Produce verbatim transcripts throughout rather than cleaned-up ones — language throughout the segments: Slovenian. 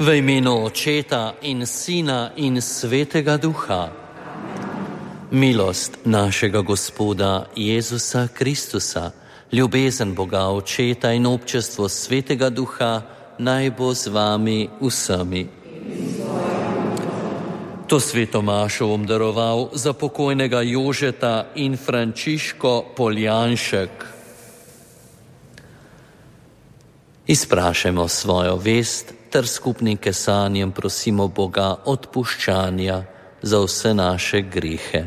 V imenu Očeta in Sina in Svetega Duha. Milost našega Gospoda Jezusa Kristusa, ljubezen Boga Očeta in občestvo Svetega Duha naj bo z vami vsemi. To sveto mašo bom daroval za pokojnega Jožeta in Frančiško Poljanšek. Izprašajmo svojo vest ter skupnim kesanjem prosimo Boga odpuščanja za vse naše grehe.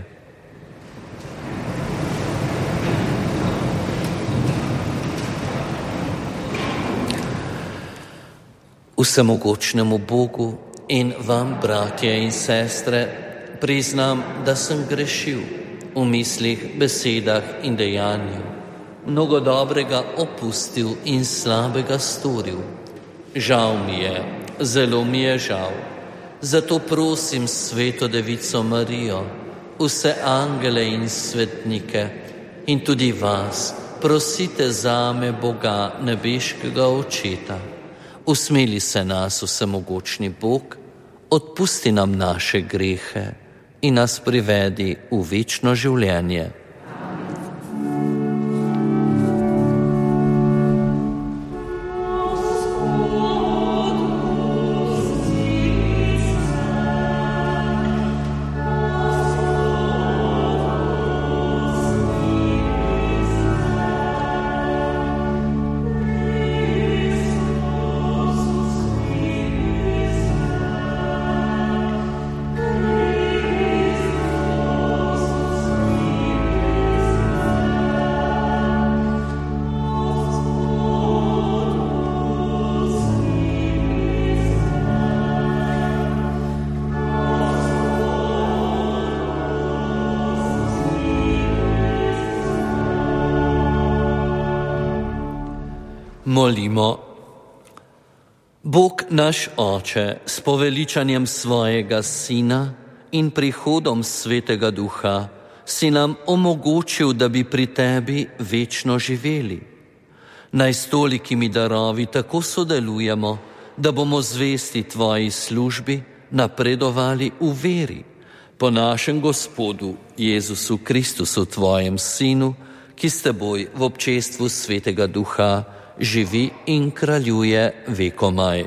Vsemogočnemu Bogu in vam, bratje in sestre, priznam, da sem grešil v mislih, besedah in dejanju, mnogo dobrega opustil in slabega storil. Žal mi je, zelo mi je žal. Zato prosim Sveto Devico Marijo, vse angele in svetnike in tudi vas, prosite zame Boga nebeškega Očeta. Usmili se nas, vsemogočni Bog, odpusti nam naše grehe in nas privedi v večno življenje. Molimo. Bog naš Oče, s poveličanjem svojega Sina in prihodom Svetega Duha si nam omogočil, da bi pri Tebi večno živeli. Naj s tolikimi darovi tako sodelujemo, da bomo zvesti Tvoji službi, napredovali v veri, po našem Gospodu Jezusu Kristusu, Tvojem Sinu, ki s Teboj v občestvu Svetega Duha živi in kraljuje vekomaj.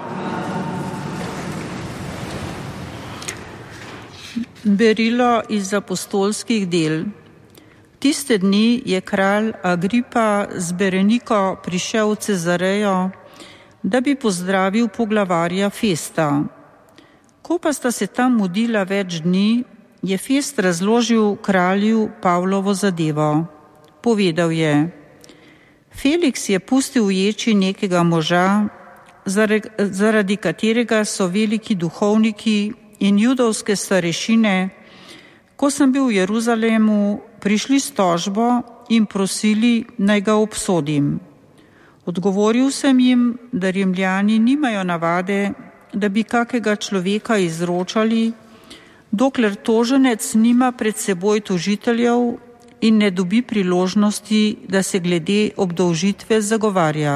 Berilo iz apostolskih del. Tiste dni je kralj Agripa z Bereniko prišel v Cezarejo, da bi pozdravil poglavarja Festa. Ko pa sta se tam mudila več dni, je Fest razložil kralju Pavlovo zadevo. Povedal je: Feliks je pustil uječi nekega moža, zaradi katerega so veliki duhovniki in judovske starešine, ko sem bil v Jeruzalemu, prišli s tožbo in prosili, naj ga obsodim. Odgovoril sem jim, da Rimljani nimajo navade, da bi kakega človeka izročali, dokler toženec nima pred seboj tožiteljev in ne dobi priložnosti, da se glede obdolžitve zagovarja.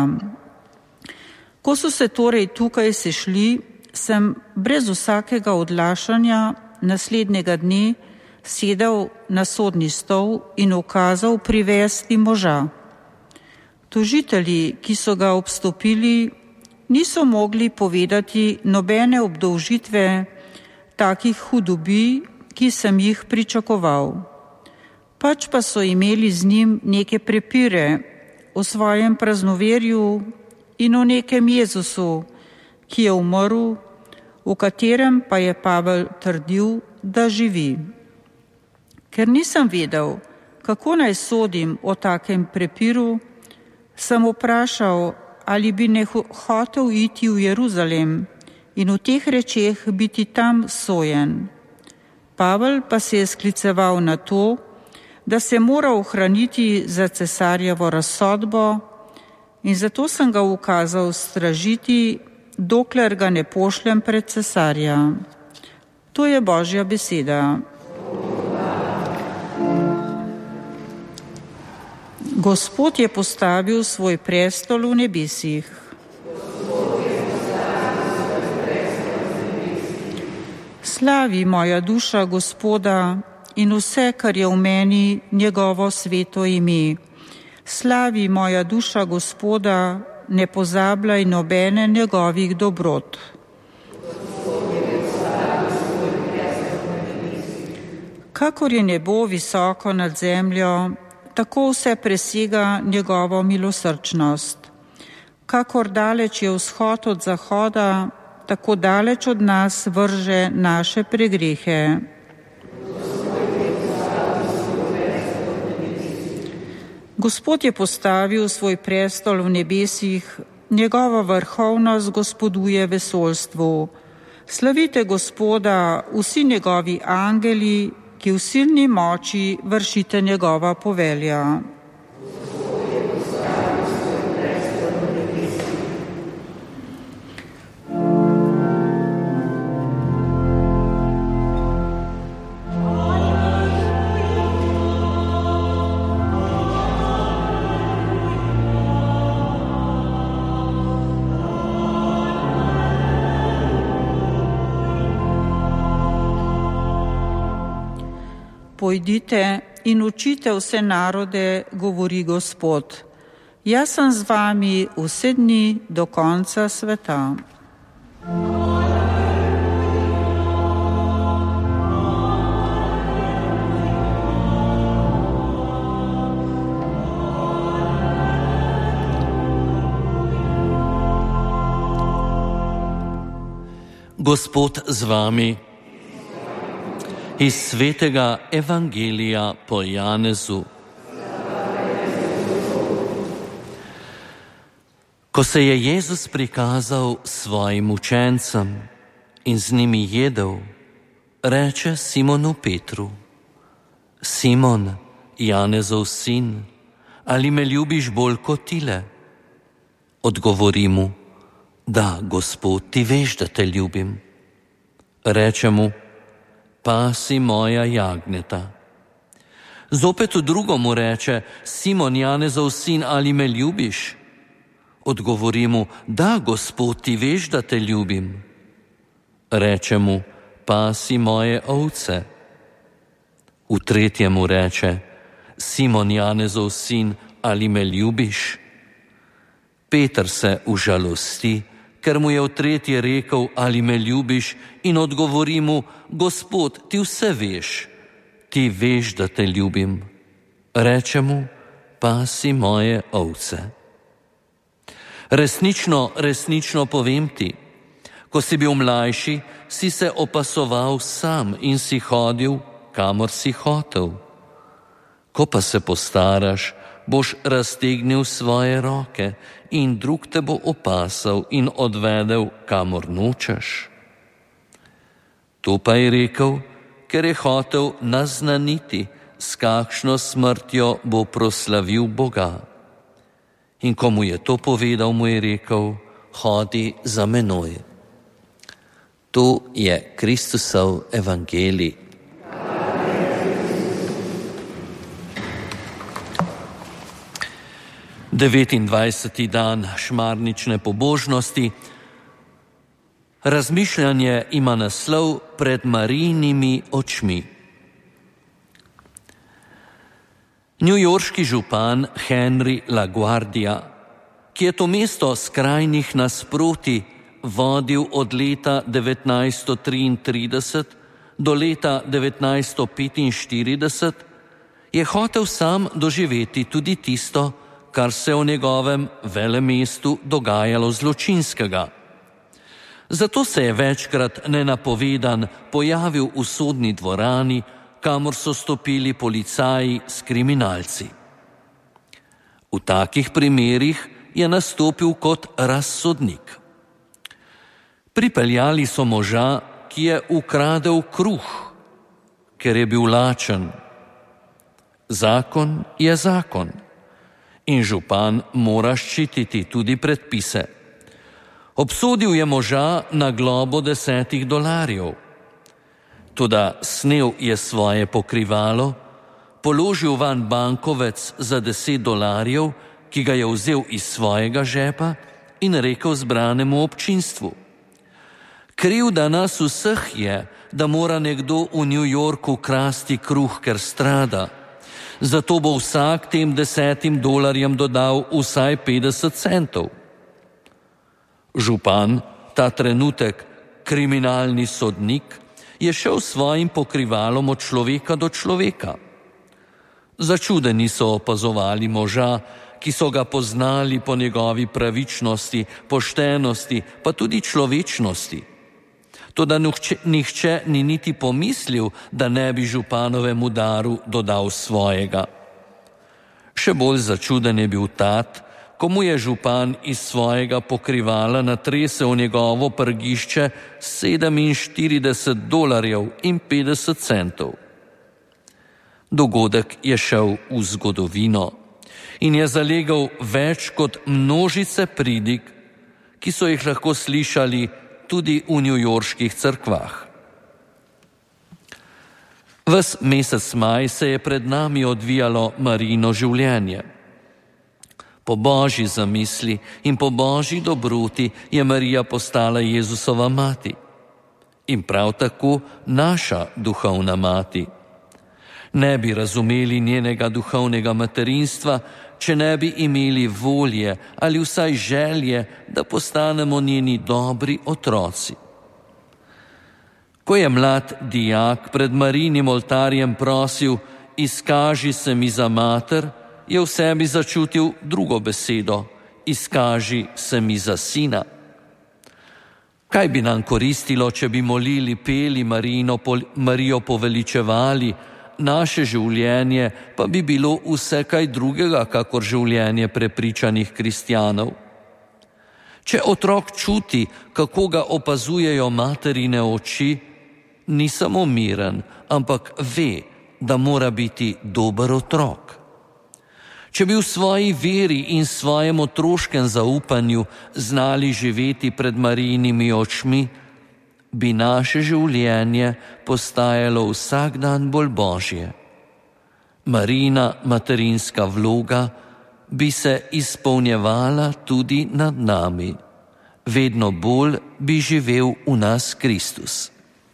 Ko so se torej tukaj sešli, sem brez vsakega odlašanja naslednjega dne sedel na sodni stol in ukazal privesti moža. Tožitelji, ki so ga obstopili, niso mogli povedati nobene obdolžitve takih hudobi, ki sem jih pričakoval. Pač pa so imeli z njim neke prepire o svojem praznoverju in o nekem Jezusu, ki je umrl, v katerem pa je Pavel trdil, da živi. Ker nisem vedel, kako naj sodim o takem prepiru, sem vprašal, ali bi ne hotel iti v Jeruzalem in v teh rečeh biti tam sojen. Pavel pa se je skliceval na to, da se mora ohraniti za cesarjevo razsodbo, in zato sem ga ukazal stražiti, dokler ga ne pošljem pred cesarja. To je Božja beseda. Gospod je postavil svoj prestol v nebesih. Slavi moja duša Gospoda in vse, kar je v meni, njegovo sveto ime. Slavi moja duša Gospoda, ne pozabljaj nobene njegovih dobrot. Kakor je nebo visoko nad zemljo, tako vse presega njegovo milosrčnost. Kakor daleč je vzhod od zahoda, tako daleč od nas vrže naše pregrehe. Gospod je postavil svoj prestol v nebesih, njegova vrhovnost gospoduje vesoljstvu. Slavite Gospoda, vsi njegovi angeli, ki v silni moči vršite njegova povelja. Pojdite in učite vse narode, govori Gospod. Jaz sem z vami vse dni do konca sveta. Gospod z vami. Iz svetega Evangelija po Janezu. Ko se je Jezus prikazal svojim učencem in z njimi jedel, reče Simonu Petru: Simon, Janezov sin, ali me ljubiš bolj kot tile? Odgovori mu: Da, Gospod, ti veš, da te ljubim. Reče mu: Pasi moja jagnjeta. Zopet v drugo mu reče: Simon, Janezov sin, ali me ljubiš? Odgovori mu: Da, Gospod, ti veš, da te ljubim. Reče mu: Pasi moje ovce. V tretje mu reče: Simon, Janezov sin, ali me ljubiš? Peter se užalosti, ker mu je v tretje rekel: Ali me ljubiš? In odgovori mu: Gospod, ti vse veš, ti veš, da te ljubim. Reče mu: Pasi moje ovce. Resnično, resnično povem ti, ko si bil mlajši, si se opasoval sam in si hodil, kamor si hotel. Ko pa se postaraš, boš raztegnil svoje roke in drug te bo opasal in odvedel, kamor nočeš. To pa je rekel, ker je hotel naznaniti, s kakšno smrtjo bo proslavil Boga. In ko mu je to povedal, mu je rekel: Hodi za menoj. To je Kristusov evangelij. devetindvajseti dan šmarnične pobožnosti. Razmišljanje ima naslov Pred Marijinimi očmi. Newyorški župan Henry LaGuardia, ki je to mesto skrajnih nasprotij vodil od leta devetnajststo triintrideset do leta devetnajststo petinštirideset, je hotel sam doživeti tudi tisto, kar se v njegovem velemestu dogajalo zločinskega. Zato se je večkrat nenapovedan pojavil v sodni dvorani, kamor so stopili policaji s kriminalci. V takih primerih je nastopil kot razsodnik. Pripeljali so moža, ki je ukradel kruh, ker je bil lačen. Zakon je zakon in župan mora ščititi tudi predpise. Obsodil je moža na globo desetih dolarjev. Toda snel je svoje pokrivalo, položil van bankovec za deset dolarjev, ki ga je vzel iz svojega žepa, in rekel zbranemu občinstvu: Krivda nas vseh je, da mora nekdo v New Yorku krasti kruh, ker strada. Zato bo vsak tem desetim dolarjem dodal vsaj petdeset centov. Župan, ta trenutek kriminalni sodnik, je šel s svojim pokrivalom od človeka do človeka. Začudeni so opazovali moža, ki so ga poznali po njegovi pravičnosti, poštenosti, pa tudi človečnosti. Toda nihče, nihče ni niti pomislil, da ne bi županovemu daru dodal svojega. Še bolj začuden je bil tat, ko mu je župan iz svojega pokrivala natresel njegovo prgišče sedeminštirideset dolarjev in petdeset centov. Dogodek je šel v zgodovino in je zalegel več kot množice pridig, ki so jih lahko slišali tudi v newyorških cerkvah. Ves mesec maj se je pred nami odvijalo Marijino življenje. Po božji zamisli in po božji dobroti je Marija postala Jezusova mati in prav tako naša duhovna mati. Ne bi razumeli njenega duhovnega materinstva, če ne bi imeli volje ali vsaj želje, da postanemo njeni dobri otroci. Ko je mlad dijak pred Marijinim oltarjem prosil, izkaži se mi za mater, je v sebi začutil drugo besedo, izkaži se mi za sina. Kaj bi nam koristilo, če bi molili, peli Marijino, Marijo poveličevali, naše življenje pa bi bilo vse kaj drugega, kakor življenje prepričanih kristjanov? Če otrok čuti, kako ga opazujejo materine oči, ni samo miren, ampak ve, da mora biti dober otrok. Če bi v svoji veri in svojem otroškem zaupanju znali živeti pred Marijinimi očmi, bi naše življenje postajalo vsak dan bolj božje. Marijina materinska vloga bi se izpolnjevala tudi nad nami. Vedno bolj bi živel v nas Kristus.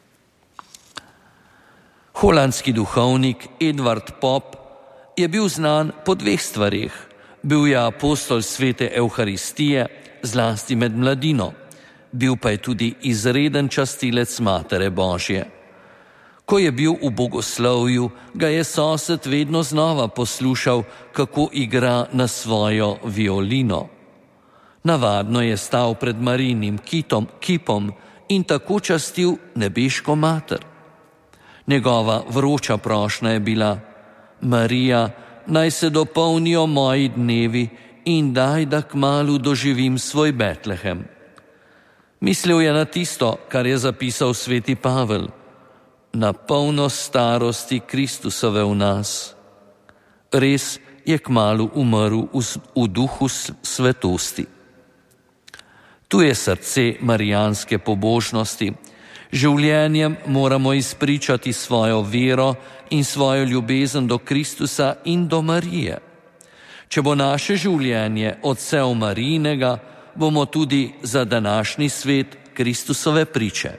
Holandski duhovnik Edvard Pop je bil znan po dveh stvareh. Bil je apostol svete Evharistije, zlasti med mladino. Bil pa je tudi izreden častilec Matere Božje. Ko je bil v bogoslovju, ga je sosed vedno znova poslušal, kako igra na svojo violino. Navadno je stal pred Marijinim kitom, kipom in tako častil nebeško mater. Njegova vroča prošnja je bila: Marija, naj se dopolnijo moji dnevi in daj, da kmalu doživim svoj Betlehem. Mislil je na tisto, kar je zapisal sveti Pavel: na polnost starosti Kristusove v nas. Res je kmalu umrl v, v duhu svetosti. Tu je srce marijanske pobožnosti. Življenjem moramo izpričati svojo vero in svojo ljubezen do Kristusa in do Marije. Če bo naše življenje odsev Marijinega, bomo tudi za današnji svet Kristusove priče.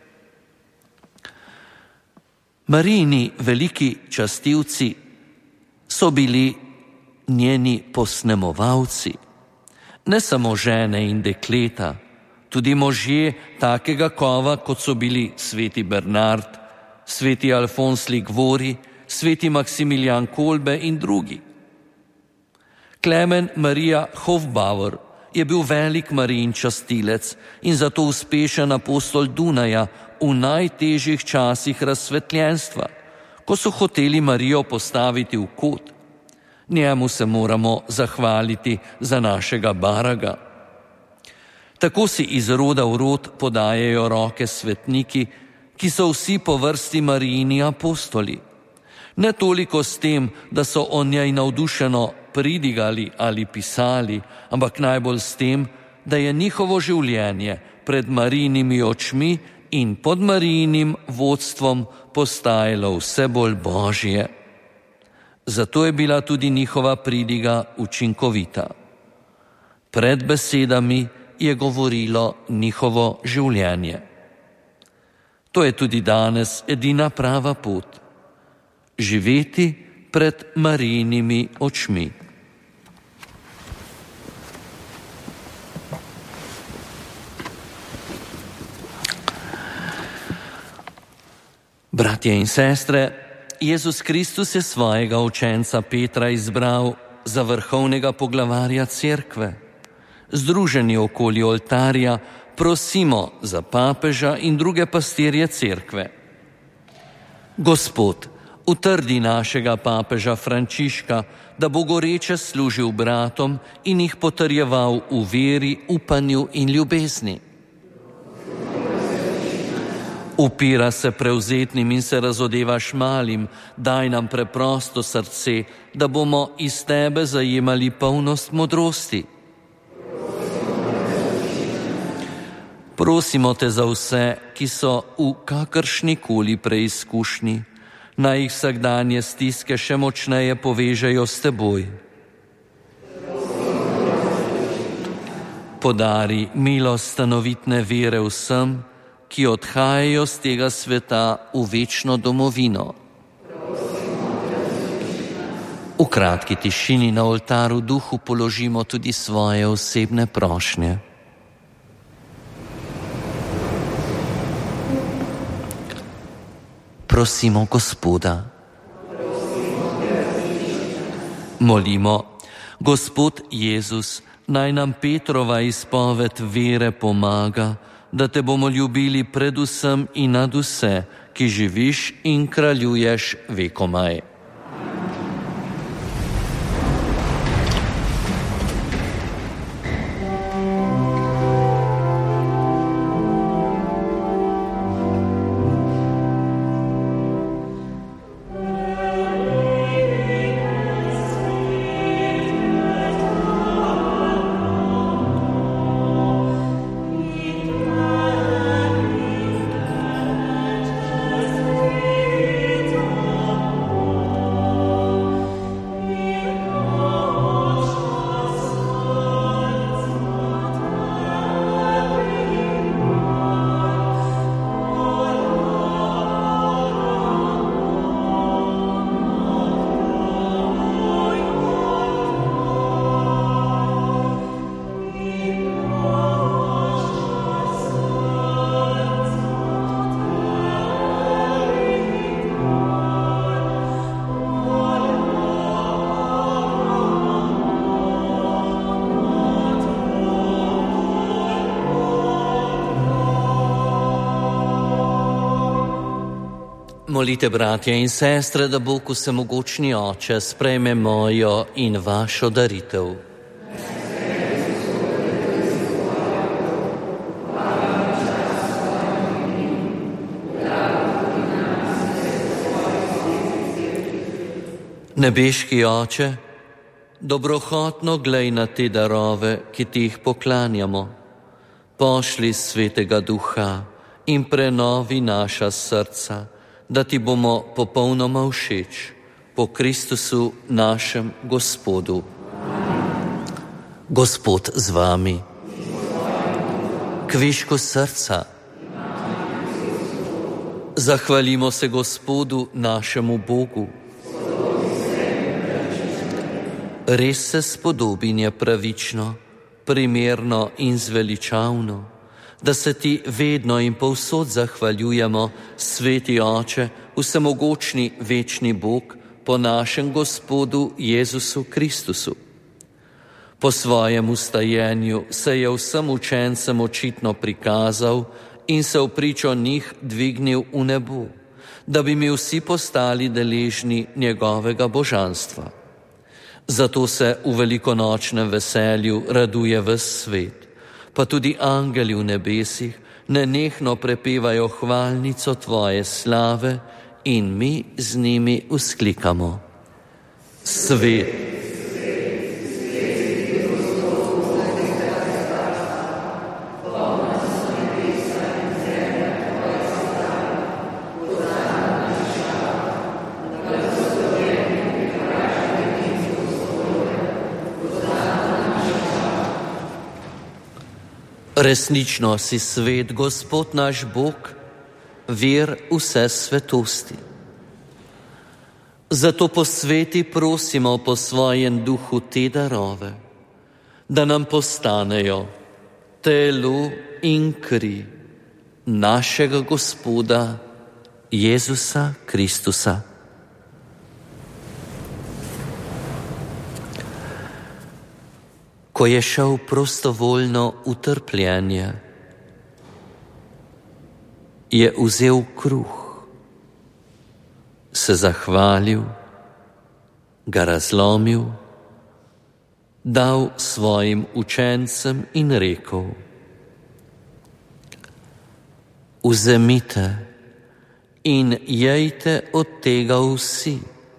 Marijini veliki častilci so bili njeni posnemovalci, ne samo žene in dekleta, tudi možje takega kova, kot so bili sveti Bernard, sveti Alfons Ligvori, sveti Maksimilijan Kolbe in drugi. Klemen Marija Hofbauer je bil velik Marijin častilec in zato uspešen apostol Dunaja v najtežjih časih razsvetljenstva, ko so hoteli Marijo postaviti v kot. Njemu se moramo zahvaliti za našega Baraga. Tako si iz roda v rod podajajo roke svetniki, ki so vsi po vrsti Marijini apostoli. Ne toliko s tem, da so o njej navdušeno pridigali ali pisali, ampak najbolj s tem, da je njihovo življenje pred Marijinimi očmi in pod Marijinim vodstvom postajalo vse bolj božje. Zato je bila tudi njihova pridiga učinkovita. Pred besedami je govorilo njihovo življenje. To je tudi danes edina prava pot. Živeti pred Marijinimi očmi. Bratje in sestre, Jezus Kristus je svojega učenca Petra izbral za vrhovnega poglavarja cerkve. Združeni okoli oltarja prosimo za papeža in druge pastirje cerkve. Gospod, utrdi našega papeža Frančiška, da bo goreče služil bratom in jih potrjeval v veri, upanju in ljubezni. Upira se prevzetnim in se razodevaš malim, daj nam preprosto srce, da bomo iz tebe zajemali polnost modrosti. Prosimo te za vse, ki so v kakršnikoli preizkušnji, naj jih vsakdanje stiske še močneje povežejo s teboj. Podari milost stanovitne vere vsem, ki odhajajo z tega sveta v večno domovino. V kratki tišini na oltaru duhu položimo tudi svoje osebne prošnje. Prosimo Gospoda. Molimo, Gospod Jezus, naj nam Petrova izpoved vere pomaga, da te bomo ljubili predvsem in nad vse, ki živiš in kraljuješ vekomaj. Molite, bratje in sestre, da Bog vsemogočni Oče sprejme mojo in vašo daritev. Nebeški Oče, dobrohotno glej na te darove, ki ti jih poklanjamo. Pošli Svetega Duha in prenovi naša srca, da ti bomo popolnoma všeč, po Kristusu našem Gospodu. Gospod z vami. Kvišku srca. Zahvalimo se Gospodu našemu Bogu. Res se spodobin je pravično, primerno in zveličavno, da se ti vedno in povsod zahvaljujemo, Sveti Oče, vsemogočni večni Bog, po našem Gospodu Jezusu Kristusu. Po svojem ustajenju se je vsem učencem očitno prikazal in se v pričo njih dvignil v nebo, da bi mi vsi postali deležni njegovega božanstva. Zato se v velikonočnem veselju raduje ves svet, pa tudi angeli v nebesih nenehno prepevajo hvalnico tvoje slave in mi z njimi vzklikamo. Svet. Resnično si svet, Gospod naš Bog, vir vse svetosti. Zato posveti prosimo po svojem duhu te darove, da nam postanejo telo in kri našega Gospoda Jezusa Kristusa. Ko je šel prostovoljno v trpljenje, je vzel kruh, se zahvalil, ga razlomil, dal svojim učencem in rekel: Vzemite in jejte od tega vsi.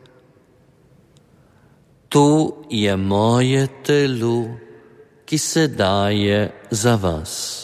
To je moje telo, ki se daje za vas.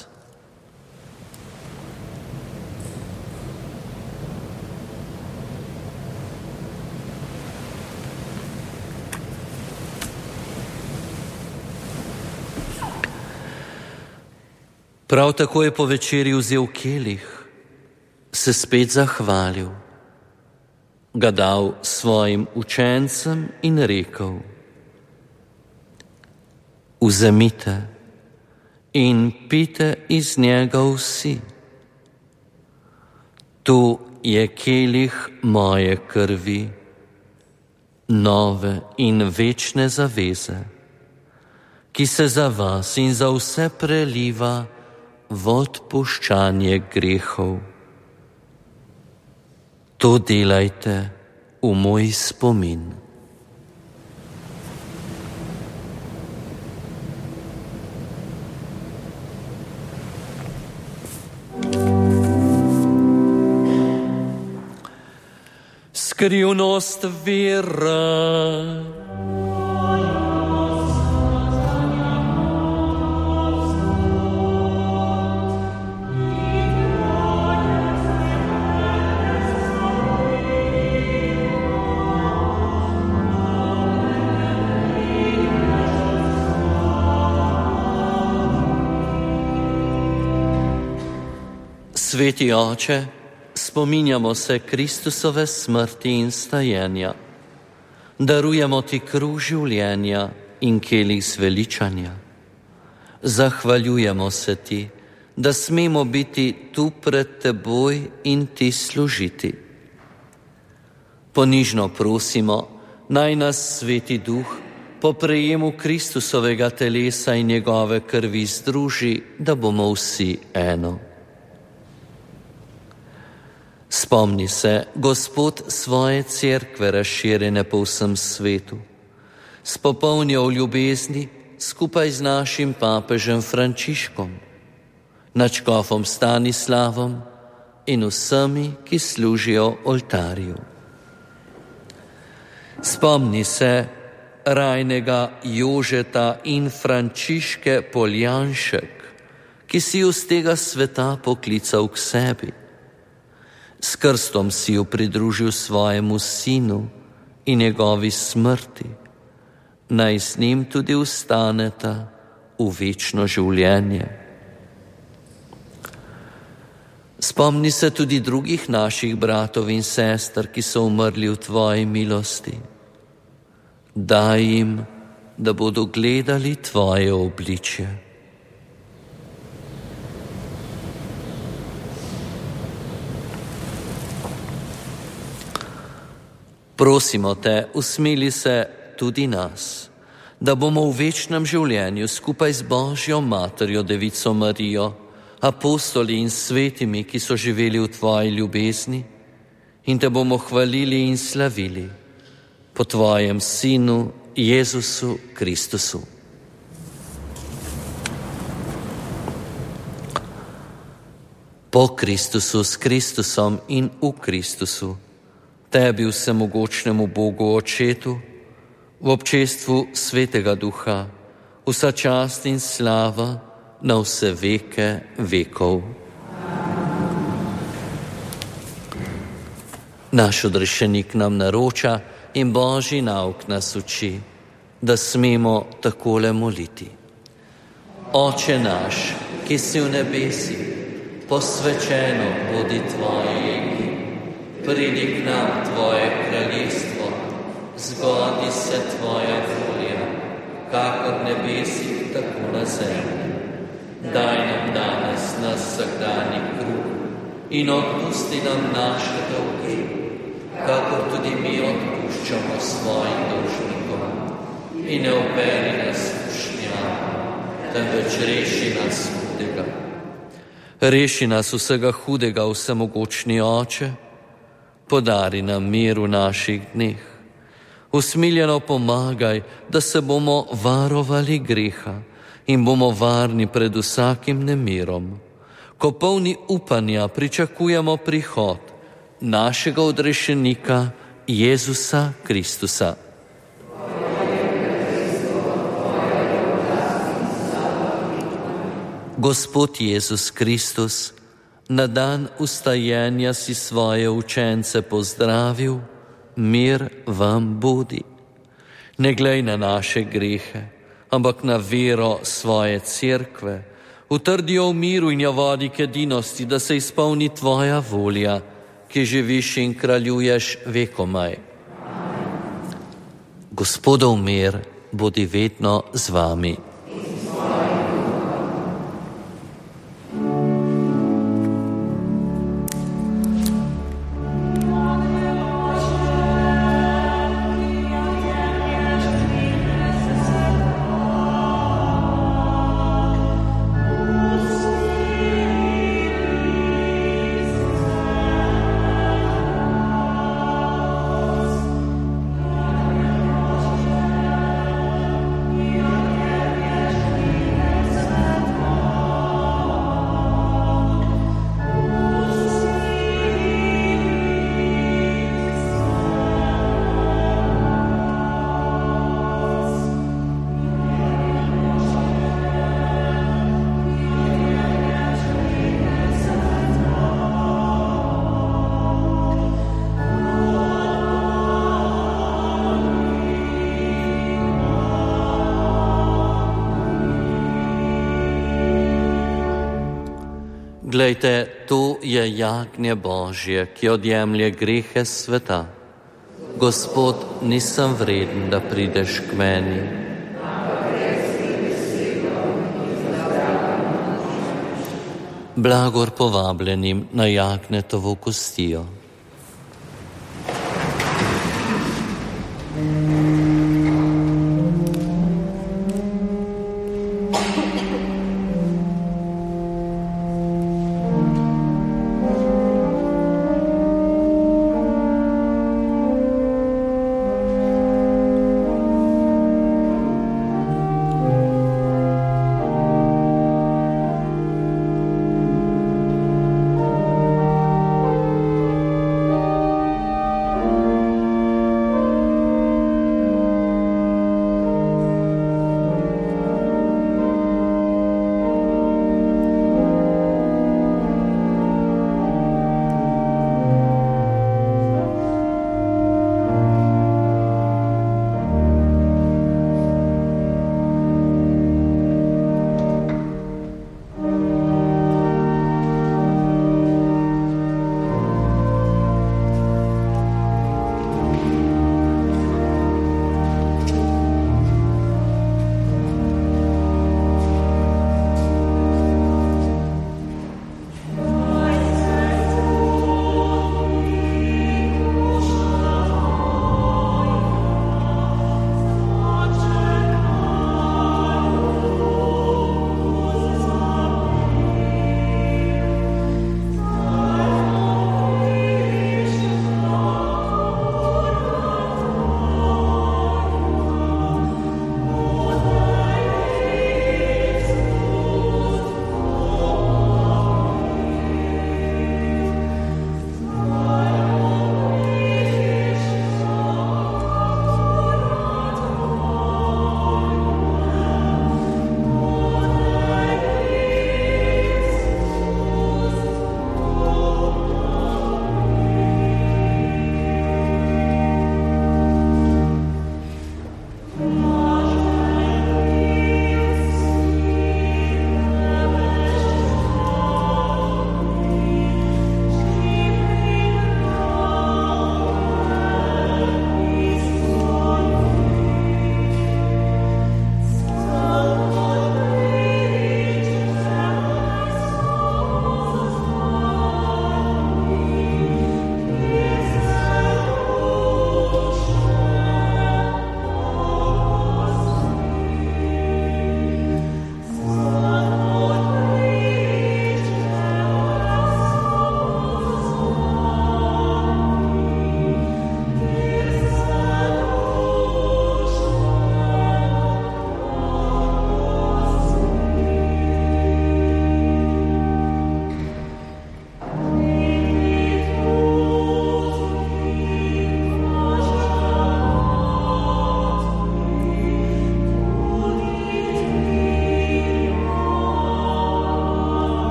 Prav tako je po večerji vzel kelih, se spet zahvalil, ga dal svojim učencem in rekel: Vzemite in pijte iz njega vsi. To je kelih moje krvi, nove in večne zaveze, ki se za vas in za vse preliva v odpuščanje grehov. To delajte v moj spomin. Skrivnost vere. Sveti Oče, spominjamo se Kristusove smrti in stajenja. Darujemo ti kruh življenja in kelih zveličanja. Zahvaljujemo se ti, da smemo biti tu pred teboj in ti služiti. Ponižno prosimo, naj nas Sveti Duh po prejemu Kristusovega telesa in njegove krvi združi, da bomo vsi eno. Spomni se, Gospod, svoje cerkve razširjene po vsem svetu. Spopolni jo v ljubezni skupaj z našim papežem Frančiškom, nadškofom Stanislavom in vsemi, ki služijo oltarju. Spomni se rajnega Jožeta in Frančiške Poljanšek, ki si ju z tega sveta poklical k sebi. S krstom si ju pridružil svojemu sinu in njegovi smrti, naj s njim tudi vstaneta v večno življenje. Spomni se tudi drugih naših bratov in sester, ki so umrli v tvoji milosti. Daj jim, da bodo gledali tvoje obličje. Prosimo te, usmili se tudi nas, da bomo v večnem življenju skupaj z Božjo Materjo, Devico Marijo, apostoli in svetimi, ki so živeli v tvoji ljubezni, in te bomo hvalili in slavili po tvojem Sinu Jezusu Kristusu. Po Kristusu, s Kristusom in v Kristusu, tebi vsemogočnemu Bogu Očetu, v občestvu Svetega Duha, vsa čast in slava na vse veke vekov. Naš odrešenik nam naroča in Božji nauk nas uči, da smemo takole moliti. Oče naš, ki si v nebesih, posvečeno bodi tvoje ime, pridi k nam tvoje kraljestvo, zgodi se tvoja volja, kakor v nebesih, tako na zemlji. Daj nam danes naš vsakdanji kruh in odpusti nam naše dolge, kakor tudi mi odpuščamo svojim dolžnikom. In ne vpelji nas v skušnjavo, temveč reši nas hudega. Reši nas vsega hudega, vsemogočni Oče, podari nam mir v naših dneh. Usmiljeno pomagaj, da se bomo varovali greha in bomo varni pred vsakim nemirom, ko polni upanja pričakujemo prihod našega odrešenika Jezusa Kristusa. Gospod Jezus Kristus, na dan ustajenja si svoje učence pozdravil, mir vam bodi. Ne glej na naše grehe, ampak na vero svoje cerkve, utrdi jo v miru in jo vodi k edinosti, da se izpolni tvoja volja, ki živiš in kraljuješ vekomaj. Gospodov mir bodi vedno z vami. Glejte, to je jagnje Božje, ki odjemlje grehe sveta. Gospod, nisem vreden, da prideš k meni. Blagor povabljenim na jagnjetovo kostijo.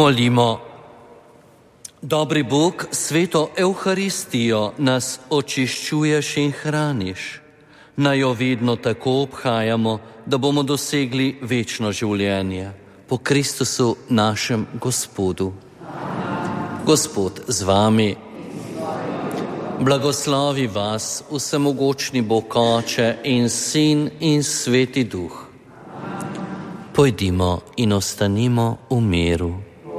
Molimo. Dobri Bog, sveto Evharistijo nas očiščuješ in hraniš. Naj jo vedno tako obhajamo, da bomo dosegli večno življenje. Po Kristusu našem Gospodu. Gospod z vami. Blagoslovi vas vsemogočni Bog Oče in Sin in Sveti Duh. Pojdimo in ostanimo v miru.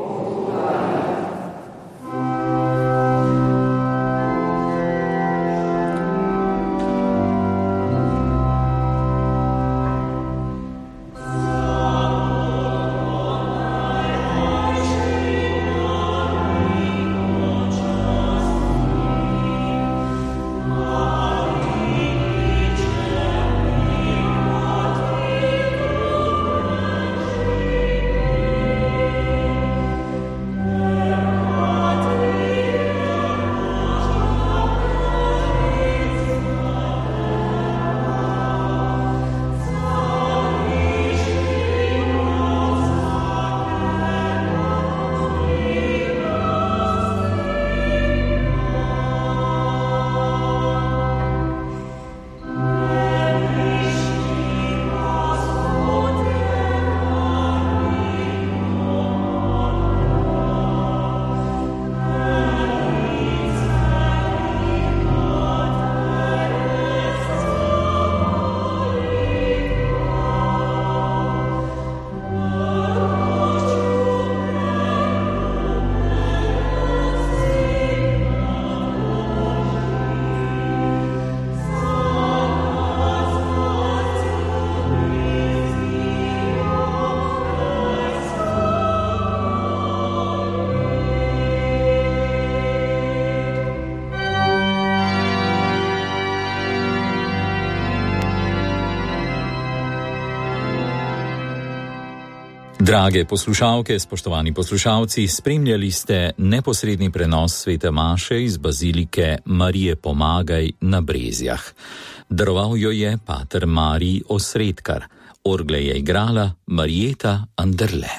Drage poslušalke, spoštovani poslušalci, spremljali ste neposredni prenos svete maše iz bazilike Marije Pomagaj na Brezjah. Daroval jo je pater Marij Osredkar, orgle je igrala Marjeta Anderle.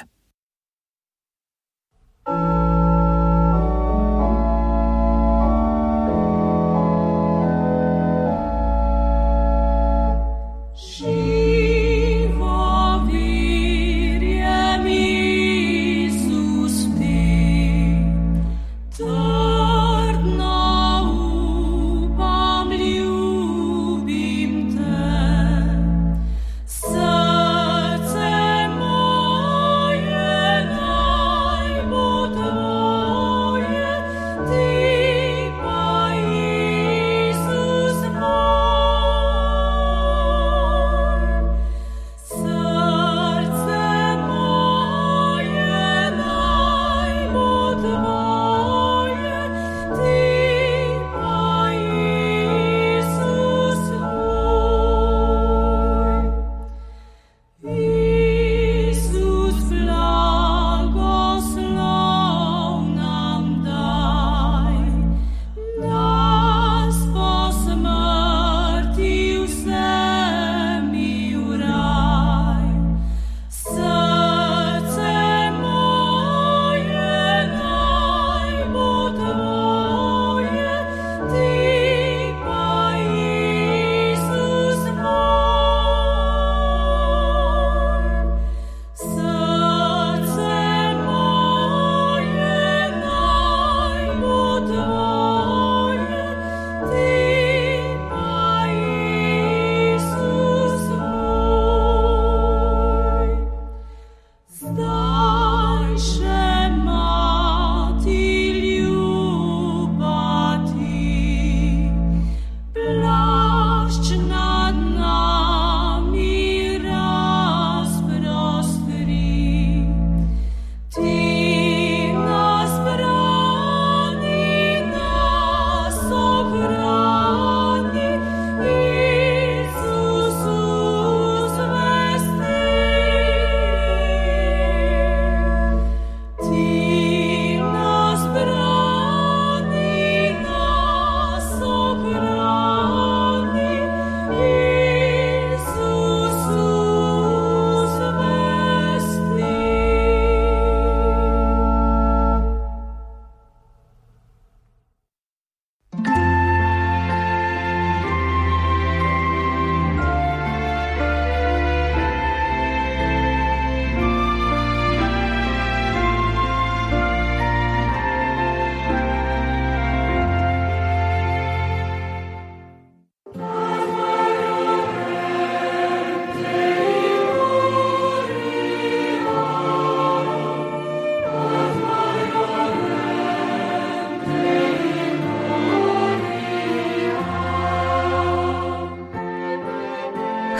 Serce moje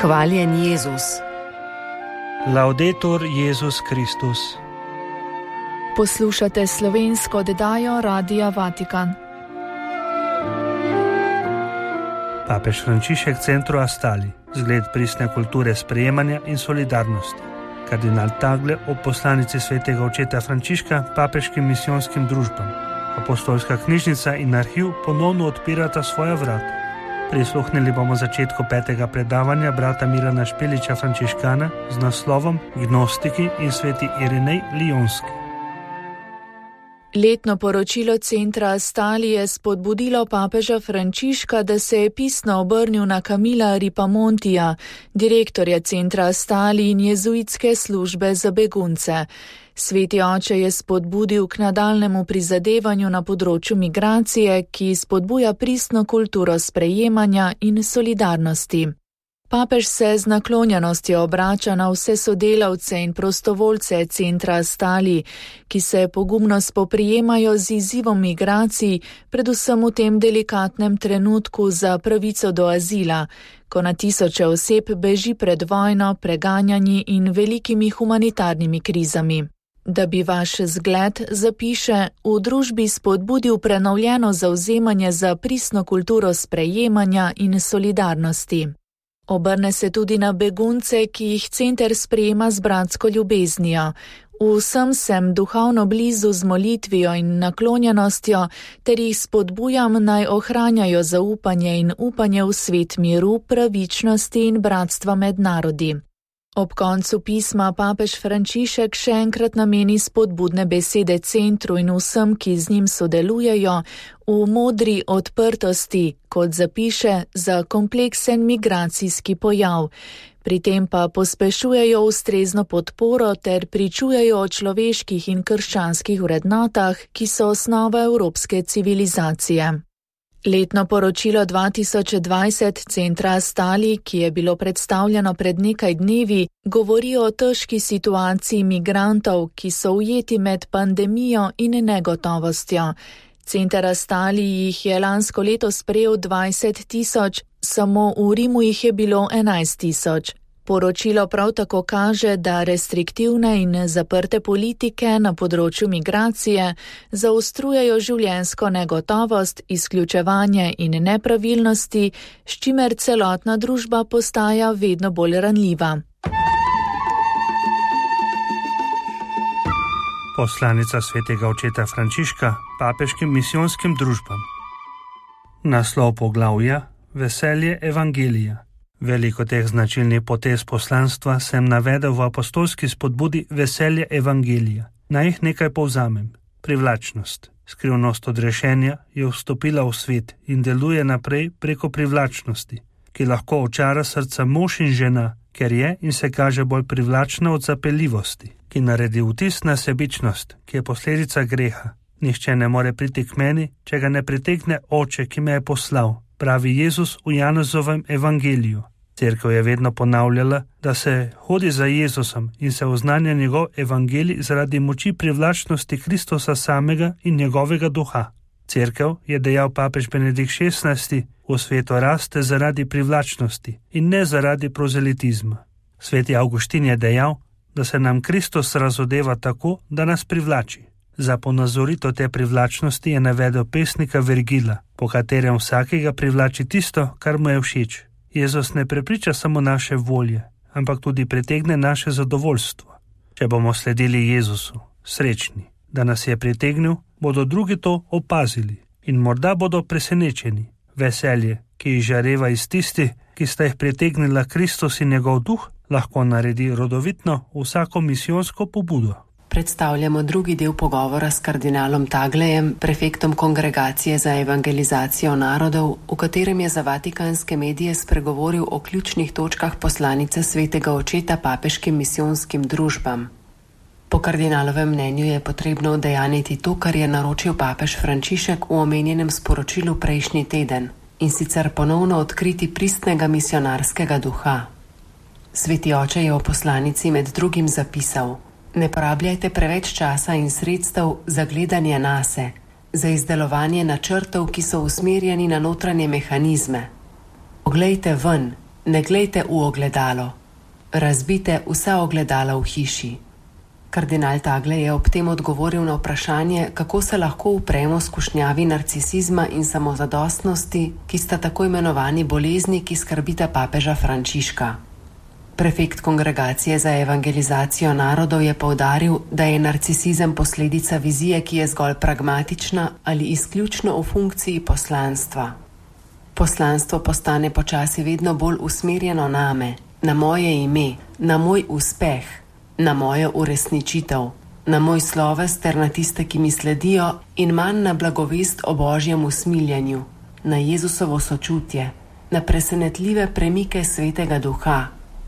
Hvaljen Jezus. Laudetur Jezus Kristus. Poslušate slovensko oddajo Radia Vatikan. Papež Frančišek Centro Astali, zgled pristne kulture sprejemanja in solidarnosti. Kardinal Tagle ob poslanici svetega očeta Frančiška papeškim misijonskim družbam. Apostolska knjižnica in arhiv ponovno odpirata svoja vrata. Prisluhnili bomo začetku petega predavanja brata Mirana Špeliča Frančiškana z naslovom Gnostiki in sveti Irinej Lijonski. Letno poročilo Centra Astali je spodbudilo papeža Frančiška, da se je pisno obrnil na Camilla Ripamontija, direktorja Centra Astali in jezuitske službe za begunce. Sveti oče je spodbudil k nadaljnemu prizadevanju na področju migracije, ki spodbuja pristno kulturo sprejemanja in solidarnosti. Papež se z naklonjenostjo obrača na vse sodelavce in prostovoljce Centra Astali, ki se pogumno spoprijemajo z izzivom migracij, predvsem v tem delikatnem trenutku za pravico do azila, ko na tisoče oseb beži pred vojno, preganjanji in velikimi humanitarnimi krizami. Da bi vaš zgled, zapiše, v družbi spodbudil prenovljeno zavzemanje za pristno kulturo sprejemanja in solidarnosti. Obrne se tudi na begunce, ki jih center sprejema z bratsko ljubeznijo. Vsem sem duhovno blizu z molitvijo in naklonjenostjo, ter jih spodbujam naj ohranjajo zaupanje in upanje v svet miru, pravičnosti in bratstva med narodi. Ob koncu pisma papež Frančišek še enkrat nameni spodbudne besede centru in vsem, ki z njim sodelujejo, v modri odprtosti, kot zapiše, za kompleksen migracijski pojav. Pri tem pa pospešujejo ustrezno podporo ter pričujejo o človeških in krščanskih vrednotah, ki so osnova evropske civilizacije. Letno poročilo dva tisoč dvajset Centra Astali, ki je bilo predstavljeno pred nekaj dnevi, govori o težki situaciji migrantov, ki so ujeti med pandemijo in negotovostjo. Center Astali jih je lansko leto sprejel dvajset tisoč, samo v Rimu jih je bilo enajst tisoč. Poročilo prav tako kaže, da restriktivne in zaprte politike na področju migracije zaostrujejo življenjsko negotovost, izključevanje in nepravilnosti, s čimer celotna družba postaja vedno bolj ranljiva. Poslanica svetega očeta Frančiška papeškim misijonskim družbam. Naslov poglavja: Veselje evangelija. Veliko teh značilnih potez poslanstva sem navedel v apostolski spodbudi Veselje evangelija. Naj jih nekaj povzamem. Privlačnost. Skrivnost odrešenja je vstopila v svet in deluje naprej preko privlačnosti, ki lahko očara srca mož in žena, ker je in se kaže bolj privlačna od zapeljivosti, ki naredi vtis na sebičnost, ki je posledica greha. Nihče ne more priti k meni, če ga ne pritegne oče, ki me je poslal, pravi Jezus v Janezovem evangeliju. Cerkev je vedno ponavljala, da se hodi za Jezusom in se oznanja njegov evangelij zaradi moči privlačnosti Kristusa samega in njegovega duha. Cerkev, je dejal papež Benedikt šestnajsti, v svetu raste zaradi privlačnosti in ne zaradi prozelitizma. Sveti Avguštin je dejal, da se nam Kristus razodeva tako, da nas privlači. Za ponazoritev te privlačnosti je navedel pesnika Vergila, po katerem vsakega privlači tisto, kar mu je všeč. Jezus ne prepriča samo naše volje, ampak tudi pritegne naše zadovoljstvo. Če bomo sledili Jezusu, srečni, da nas je pritegnil, bodo drugi to opazili in morda bodo presenečeni. Veselje, ki izžareva iz tistih, ki sta jih pritegnila Kristus in njegov duh, lahko naredi rodovitno vsako misijonsko pobudo. Predstavljamo drugi del pogovora s kardinalom Taglejem, prefektom Kongregacije za evangelizacijo narodov, v katerem je za vatikanske medije spregovoril o ključnih točkah poslanice svetega očeta papeškim misijonskim družbam. Po kardinalovem mnenju je potrebno udejaniti to, kar je naročil papež Frančišek v omenjenem sporočilu prejšnji teden, in sicer ponovno odkriti pristnega misionarskega duha. Sveti oče je v poslanici med drugim zapisal: Ne porabljajte preveč časa in sredstev za gledanje nase, za izdelovanje načrtov, ki so usmerjeni na notranje mehanizme. Poglejte ven Ne glejte v ogledalo. Razbite vsa ogledala v hiši. Kardinal Tagle je ob tem odgovoril na vprašanje, kako se lahko upremo skušnjavi narcisizma in samozadostnosti, ki sta tako imenovani bolezni, ki skrbita papeža Frančiška. Prefekt Kongregacije za evangelizacijo narodov je poudaril, da je narcisizem posledica vizije, ki je zgolj pragmatična ali izključno v funkciji poslanstva. Poslanstvo postane počasi vedno bolj usmerjeno name, na moje ime, na moj uspeh, na mojo uresničitev, na moj sloves ter na tiste, ki mi sledijo, in manj na blagovest o Božjem usmiljenju, na Jezusovo sočutje, na presenetljive premike Svetega Duha.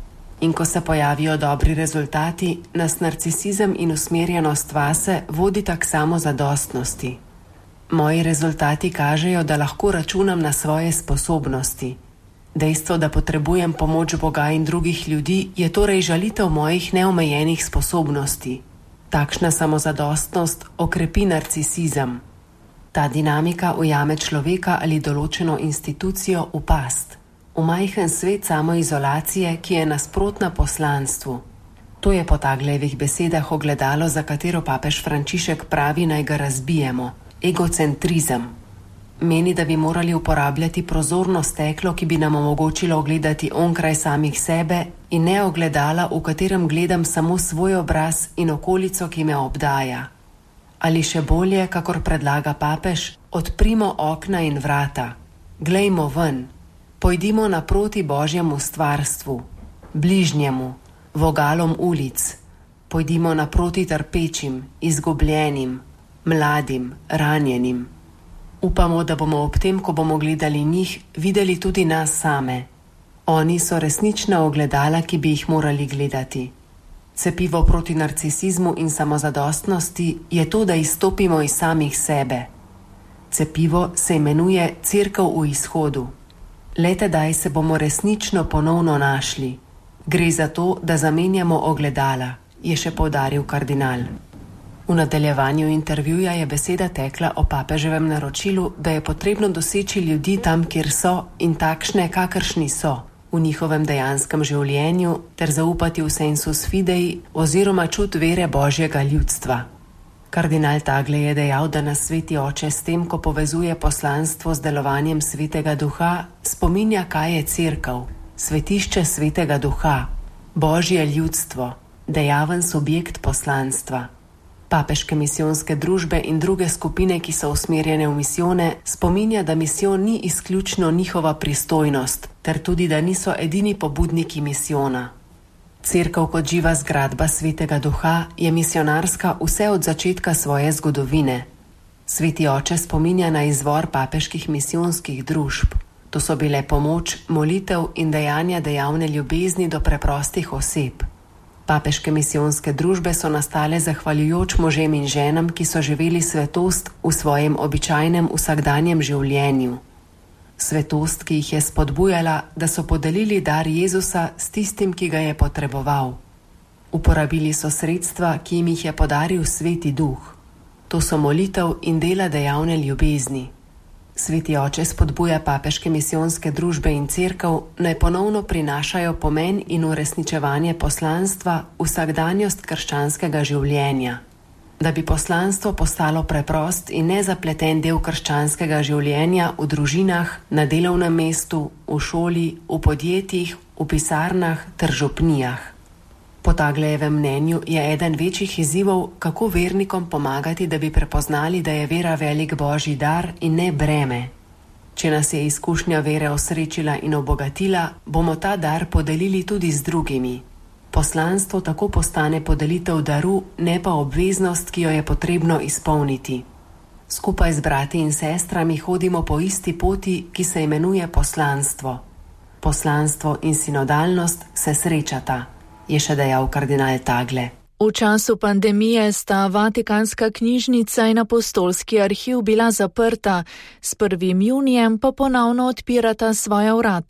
In ko se pojavijo dobri rezultati, nas narcisizem in usmerjenost vase vodita k samozadostnosti. Moji rezultati kažejo, da lahko računam na svoje sposobnosti. Dejstvo, da potrebujem pomoč Boga in drugih ljudi, je torej žalitev mojih neomejenih sposobnosti. Takšna samozadostnost okrepi narcisizem. Ta dinamika ujame človeka ali določeno institucijo v past, v majhen svet samoizolacije, ki je nasprotna poslanstvu. To je po Taglejevih besedah ogledalo, za katero papež Frančišek pravi, naj ga razbijemo. Egocentrizem. Meni, da bi morali uporabljati prozorno steklo, ki bi nam omogočilo ogledati onkraj samih sebe, in ne ogledala, v katerem gledam samo svoj obraz in okolico, ki me obdaja. Ali še bolje, kakor predlaga papež, odprimo okna in vrata. Glejmo ven. Pojdimo naproti Božjemu stvarstvu, bližnjemu, vogalom ulic. Pojdimo naproti trpečim, izgubljenim, mladim, ranjenim. Upamo, da bomo ob tem, ko bomo gledali njih, videli tudi nas same. Oni so resnična ogledala, ki bi jih morali gledati. Cepivo proti narcisizmu in samozadostnosti je to, da izstopimo iz samih sebe. Cepivo se imenuje Cerkev v izhodu. Le tedaj se bomo resnično ponovno našli. Gre za to, da zamenjamo ogledala, je še poudaril kardinal. V nadaljevanju intervjuja je beseda tekla o papeževem naročilu, da je potrebno doseči ljudi tam, kjer so, in takšne, kakršni so, v njihovem dejanskem življenju, ter zaupati v sensus fidei oziroma čut vere Božjega ljudstva. Kardinal Tagle je dejal, da nas Sveti Oče s tem, ko povezuje poslanstvo z delovanjem Svetega Duha, spominja, kaj je Cerkev, svetišče Svetega Duha, Božje ljudstvo, dejaven subjekt poslanstva. Papeške misijonske družbe in druge skupine, ki so usmerjene v misijone, spominja, da misijon ni izključno njihova pristojnost, ter tudi, da niso edini pobudniki misijona. Cerkev kot živa zgradba Svetega Duha je misionarska vse od začetka svoje zgodovine. Sveti Oče spominja na izvor papeških misijonskih družb. To so bile pomoč, molitev in dejanja dejavne ljubezni do preprostih oseb. Papeške misijonske družbe so nastale zahvaljujoč možem in ženam, ki so živeli svetost v svojem običajnem vsakdanjem življenju. Svetost, ki jih je spodbujala, da so podelili dar Jezusa s tistim, ki ga je potreboval. Uporabili so sredstva, ki jim jih je podaril Sveti Duh. To so molitev in dela dejavne ljubezni. Sveti Oče spodbuja papeške misijonske družbe in cerkev, naj ponovno prinašajo pomen in uresničevanje poslanstva v vsakdanjost krščanskega življenja. Da bi poslanstvo postalo preprost in nezapleten del krščanskega življenja v družinah, na delovnem mestu, v šoli, v podjetjih, v pisarnah ter župnijah. Po Taglejevem mnenju je eden večjih izzivov, kako vernikom pomagati, da bi prepoznali, da je vera velik Božji dar in ne breme. Če nas je izkušnja vere osrečila in obogatila, bomo ta dar podelili tudi z drugimi. Poslanstvo tako postane podelitev daru, ne pa obveznost, ki jo je potrebno izpolniti. Skupaj z brati in sestrami hodimo po isti poti, ki se imenuje poslanstvo. Poslanstvo in sinodalnost se srečata, je še dejal kardinal Tagle. V času pandemije sta Vatikanska knjižnica in apostolski arhiv bila zaprta, s prvim junijem pa ponovno odpirata svoja vrata.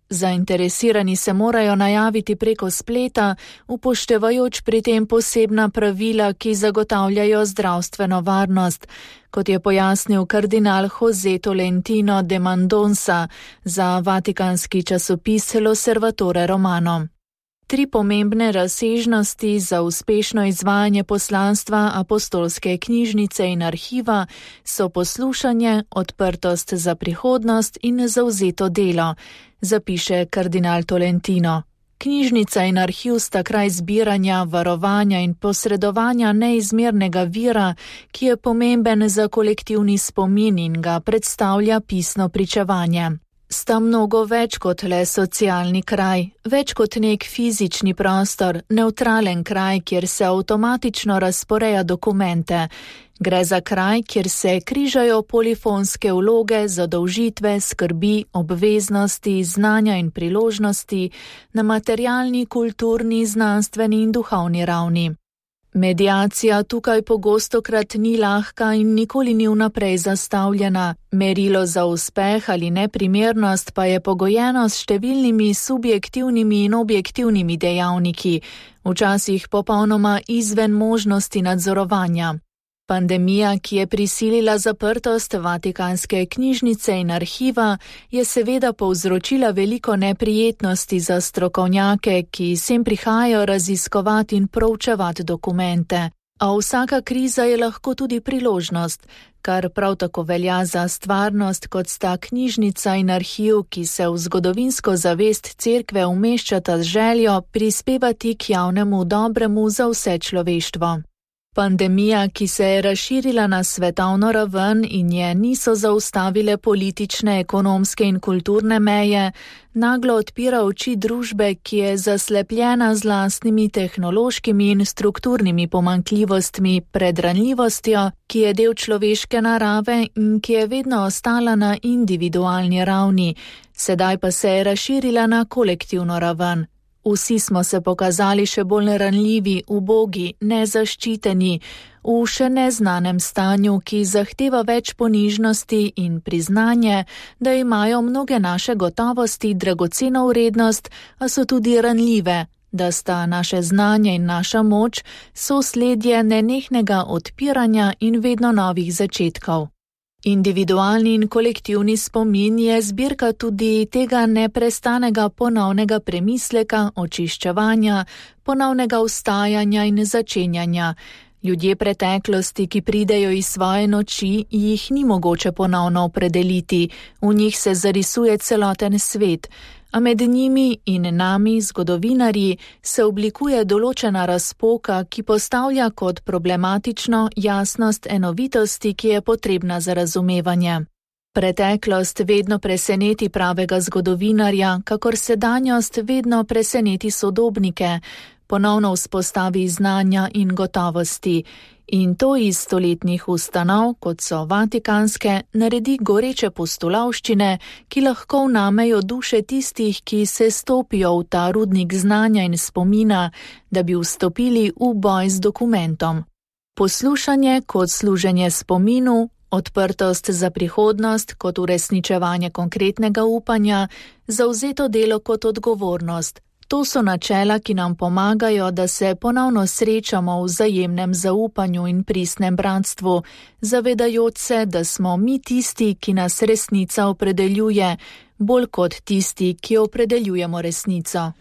Zainteresirani se morajo najaviti preko spleta, upoštevajoč pri tem posebna pravila, ki zagotavljajo zdravstveno varnost, kot je pojasnil kardinal José Tolentino de Mendonça za vatikanski časopis L'Osservatore Romano. Tri pomembne razsežnosti za uspešno izvajanje poslanstva apostolske knjižnice in arhiva so poslušanje, odprtost za prihodnost in zavzeto delo, zapiše kardinal Tolentino. Knjižnica in arhiv sta kraj zbiranja, varovanja in posredovanja neizmernega vira, ki je pomemben za kolektivni spomin in ga predstavlja pisno pričevanje. Sta mnogo več kot le socialni kraj, več kot nek fizični prostor, nevtralen kraj, kjer se avtomatično razporeja dokumente. Gre za kraj, kjer se križajo polifonske vloge, zadolžitve, skrbi, obveznosti, znanja in priložnosti na materialni, kulturni, znanstveni in duhovni ravni. Mediacija tukaj pogostokrat ni lahka in nikoli ni vnaprej zastavljena. Merilo za uspeh ali neprimernost pa je pogojeno s številnimi subjektivnimi in objektivnimi dejavniki, včasih popolnoma izven možnosti nadzorovanja. Pandemija, ki je prisilila zaprtost vatikanske knjižnice in arhiva, je seveda povzročila veliko neprijetnosti za strokovnjake, ki sem prihajajo raziskovati in proučevati dokumente. A vsaka kriza je lahko tudi priložnost, kar prav tako velja za stvarnost, kot sta knjižnica in arhiv, ki se v zgodovinsko zavest cerkve umeščata z željo prispevati k javnemu dobremu za vse človeštvo. Pandemija, ki se je razširila na svetovno raven in je niso zaustavile politične, ekonomske in kulturne meje, naglo odpira oči družbe, ki je zaslepljena z lastnimi tehnološkimi in strukturnimi pomanjkljivostmi pred ranljivostjo, ki je del človeške narave in ki je vedno ostala na individualni ravni, sedaj pa se je razširila na kolektivno raven. Vsi smo se pokazali še bolj ranljivi, ubogi, nezaščiteni, v še neznanem stanju, ki zahteva več ponižnosti in priznanje, da imajo mnoge naše gotovosti dragoceno vrednost, a so tudi ranljive, da sta naše znanje in naša moč sosledje nenehnega odpiranja in vedno novih začetkov. Individualni in kolektivni spomin je zbirka tudi tega neprestanega ponovnega premisleka, očiščevanja, ponovnega vstajanja in začenjanja. Ljudje preteklosti, ki pridejo iz svoje noči, jih ni mogoče ponovno opredeliti, v njih se zarisuje celoten svet, a med njimi in nami, zgodovinarji, se oblikuje določena razpoka, ki postavlja kot problematično jasnost enovitosti, ki je potrebna za razumevanje. Preteklost vedno preseneti pravega zgodovinarja, kakor sedanjost vedno preseneti sodobnike, ponovno vzpostavi znanja in gotovosti, in to iz stoletnih ustanov, kot so vatikanske, naredi goreče pustolovščine, ki lahko vnamejo duše tistih, ki se stopijo v ta rudnik znanja in spomina, da bi vstopili v boj z dokumentom. Poslušanje kot služenje spominu, odprtost za prihodnost kot uresničevanje konkretnega upanja, zavzeto delo kot odgovornost. To so načela, ki nam pomagajo, da se ponovno srečamo v vzajemnem zaupanju in pristnem bratstvu, zavedajoč se, da smo mi tisti, ki nas resnica opredeljuje, bolj kot tisti, ki opredeljujemo resnico.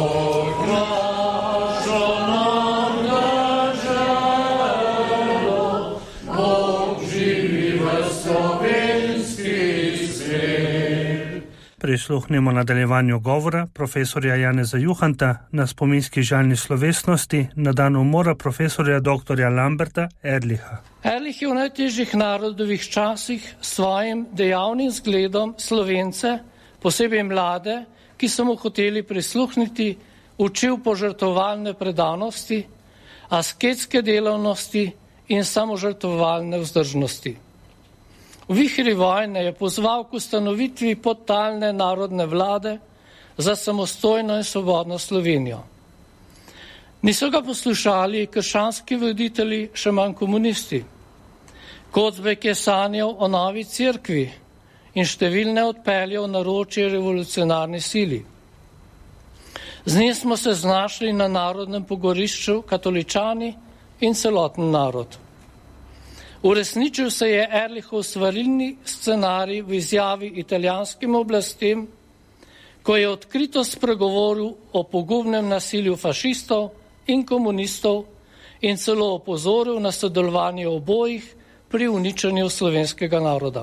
Prisluhnimo nadaljevanju govora profesorja Janeza Juhanta na spominski žalni slovesnosti na dan umora profesorja doktorja Lamberta Ehrlicha. Ehrlich je v najtežjih narodovih časih svojim dejavnim zgledom Slovence, posebej mlade, ki so mu hoteli prisluhniti, učil požrtvovalne predanosti, asketske delavnosti in samožrtvovalne vzdržnosti. V vihri vojne je pozval k ustanovitvi podtalne narodne vlade za samostojno in svobodno Slovenijo. Niso ga poslušali krščanski voditelji, še manj komunisti. Kocbek je sanjal o novi cerkvi in številne odpeljal na naročje revolucionarni sili. Z njim smo se znašli na narodnem pogorišču katoličani in celoten narod. Uresničil se je Ehrlichov svarilni scenarij v izjavi italijanskim oblastem, ko je odkrito spregovoril o pogubnem nasilju fašistov in komunistov in celo opozoril na sodelovanje obojih pri uničenju slovenskega naroda.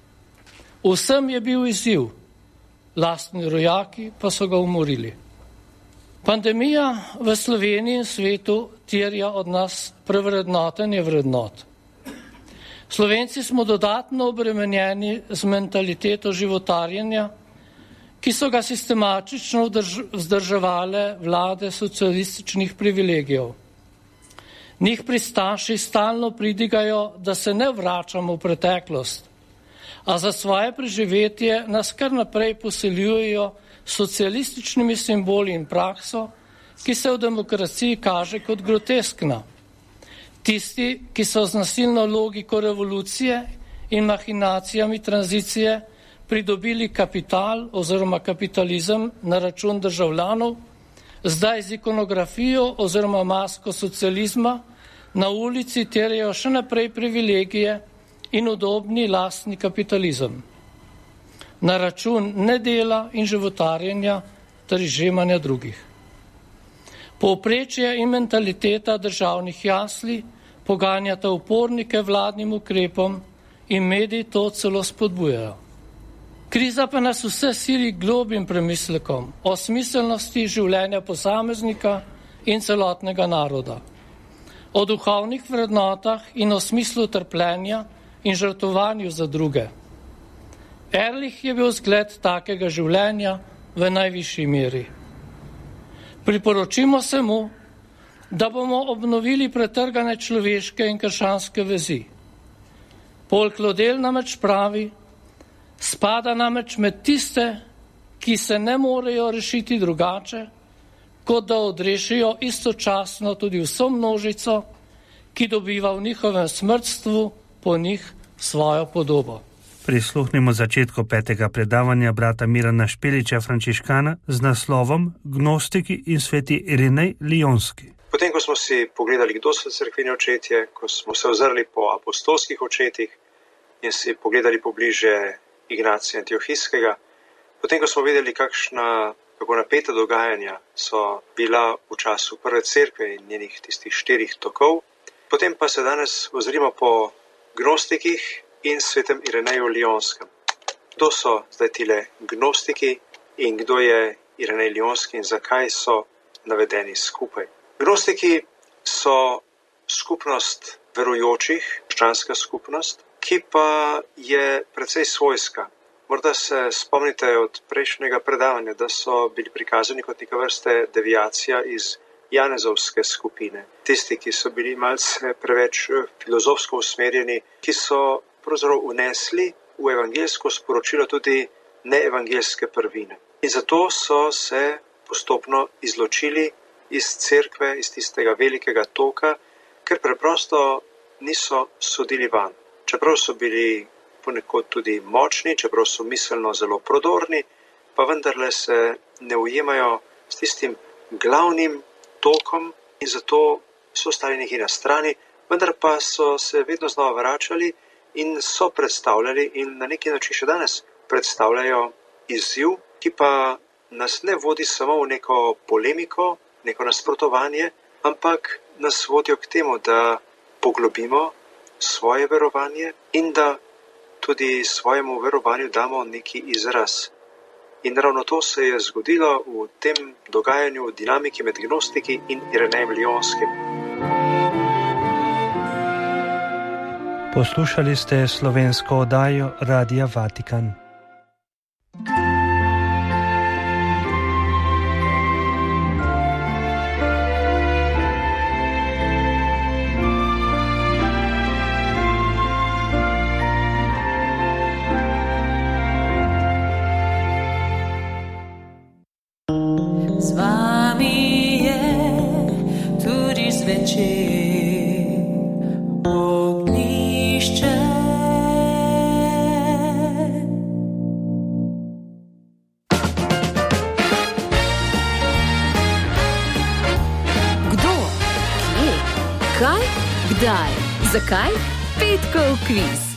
Vsem je bil izziv, lastni rojaki pa so ga umorili. Pandemija v Sloveniji in svetu terja od nas prevrednotenje vrednot. Slovenci smo dodatno obremenjeni z mentaliteto životarjenja, ki so ga sistematično vzdrževale vlade socialističnih privilegijev. Njih pristaši stalno pridigajo, da se ne vračamo v preteklost, a za svoje preživetje nas kar naprej poseljujejo socialističnimi simboli in prakso, ki se v demokraciji kaže kot groteskna. Tisti, ki so z nasilno logiko revolucije in mahinacijami tranzicije pridobili kapital oziroma kapitalizem na račun državljanov, zdaj z ikonografijo oziroma masko socializma na ulici terjajo še naprej privilegije in udobni lastni kapitalizem. Na račun nedela in životarjenja ter izžemanja drugih. Povprečje in mentaliteta državnih jasli poganjata upornike vladnim ukrepom in mediji to celo spodbujajo. Kriza pa nas vse sili globim premislekom o smiselnosti življenja posameznika in celotnega naroda, o duhovnih vrednotah in o smislu trpljenja in žrtvovanju za druge. Ehrlich je bil zgled takega življenja v najvišji meri. Priporočimo se mu, da bomo obnovili pretrgane človeške in krščanske vezi. Paul Claudel namreč pravi, spada namreč med tiste, ki se ne morejo rešiti drugače, kot da odrešijo istočasno tudi vso množico, ki dobiva v njihovem smrtstvu po njih svojo podobo. Prisluhnimo začetku petega predavanja brata Mirana Špeliča, frančiškana, z naslovom Gnostiki in sveti Irinej Lionski. Potem, ko smo si pogledali, kdo so cerkveni očetje, ko smo se ozrli po apostolskih očetih in si pogledali pobliže Ignacija Antiohijskega, potem, ko smo videli, kakšna, kako napeta dogajanja so bila v času prve cerkve in njenih tistih štirih tokov, potem pa se danes ozrimo po gnostikih in svetem Irineju Lionskem. Kdo so zdaj tile gnostiki in kdo je Irinej Lionski in zakaj so navedeni skupaj? Gnostiki so skupnost verujočih, krščanska skupnost, ki pa je precej svojska. Morda se spomnite od prejšnjega predavanja, da so bili prikazani kot neka vrste deviacija iz Janezovske skupine. Tisti, ki so bili malce preveč filozofsko usmerjeni, ki so pravzaprav unesli v evangeljsko sporočilo tudi neevangeljske prvine. In zato so se postopno izločili iz cerkve, iz tistega velikega toka, ker preprosto niso sodili van. Čeprav so bili ponekod tudi močni, čeprav so miselno zelo prodorni, pa vendarle se ne ujemajo s tistim glavnim tokom in zato so stali nekaj na strani, vendar pa so se vedno znova vračali in so predstavljali in na neki način še danes predstavljajo izziv, ki pa nas ne vodi samo v neko polemiko, neko nasprotovanje, ampak nas vodijo k temu, da poglobimo svoje verovanje in da tudi svojemu verovanju damo neki izraz. In ravno to se je zgodilo v tem dogajanju, v dinamiki med gnostiki in Irinejem Lionskim. Poslušali ste slovensko oddajo Radia Vatikan. Z vami je tudi zvečer ognjišče. Zakaj? Zakaj? Petkov kviz.